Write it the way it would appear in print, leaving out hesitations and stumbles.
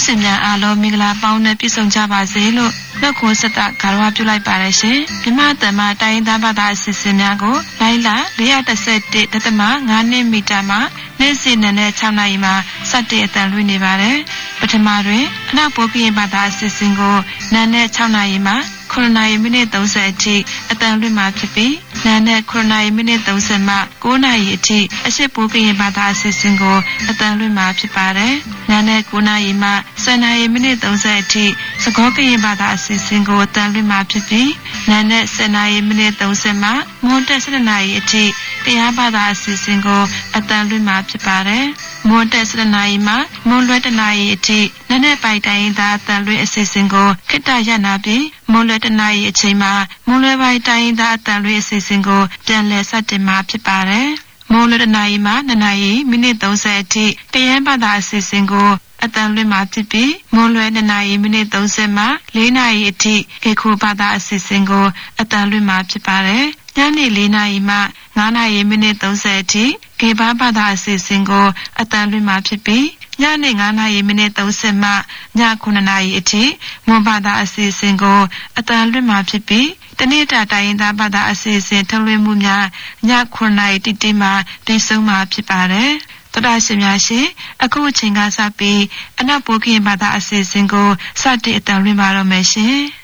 ရှင်များအားလုံးမင်္ဂလာပေါင်းနဲ့ပြည့်စုံကြပါစေလို့နှုတ်ခွန်းဆက်တာဂါရဝပြုလိုက်ပါရရှင်မြမတမတိုင်းသားဘာသာအစီအစဉ်များကိုလိုင်းလာ411.5 မီတာမှာနေ့စဉ်နဲ့6နာရီမှာစတင်အတန်လွှင့်နေပါတယ်ပထမတွင်အနောက်ပိုးကရင်ဘာသာအစီအစဉ်ကိုနာနဲ့6နာရီမှာ9နာရီမိနစ်30အထိအတန်လွှင့်မှာဖြစ်ပြီးနာနဲ့9နာရီမိနစ်30မှ9နာရီအထိအရှိပိုးကရင်ဘာသာအစီအစဉ်ကိုအတန်လွှင့်မှာဖြစ်ပါတယ်နာနဲ့9နာရီမှ10နာရီမိနစ်30အထိစကောကရင်ဘာသာအစီအစဉ်ကိုအတန်လွှင့်မှာဖြစ်ပြီးနာနဲ့10နာရီမိနစ်30မှမွန်းတက်7နာရီအထိတရားဘာသာအစီအစဉ်ကိုအတန်လွှင့်မှာဖြစ်ပါတယ်မွန်းတက်7နာရီမှမွန်းလွဲ1နာရီအထိနာနဲ့ပိုင်တိုင်းသားအတန်လွှင့်အစီအစဉ်ကိုခေတ္တရနာပြီးမွန်းလွဲ1နာရီအချိန်မှာမွန်းလွဲပိုင်းတိုင်းသားအတန်လွှင့်အစီအစဉ်ကိုပြန်လည်စတင်မှာဖြစ်ပါတယ်မွန်းလွဲ1နာရီမှ2နာရီမိနစ်30အထိတရားဘာသာအစီအစဉ်ကိုအတန်လွှင့်မှာဖြစ်ပြီးမွန်းလွဲ2နာရီမိနစ်30မှ4နာရီအထိခေခိုဘာသာအစီအစဉ်ကိုအတန်လွှင့်မှာဖြစ်ပါတယ်ညနေ4နာရီမှ9နာရီမိနစ်30အထိခေဘာသာအစီအစဉ်ကိုအတန်လွှင့်မှာဖြစ်ပြီးညနေ9နာရီမိနစ်30မှည9နာရီအထိမွန်ဘာသာအစီအစဉ်ကိုအတန်လွှင့်မှာဖြစ်ပြီးတနေ့တာတိုင်းသားဘာသာအစီအစဉ်ထုတ်လွှင့်မှုများည9နာရီတိမှပြီးဆုံးမှာဖြစ်ပါတယ်တော်တာရှင်များရှင်အခုအချိန်ကစပြီးအနောက်ပိုးကရင်ဘာသာအစီအစဉ်ကိုစတင်အတန်လွှင့်ပါတော့မယ်ရှင်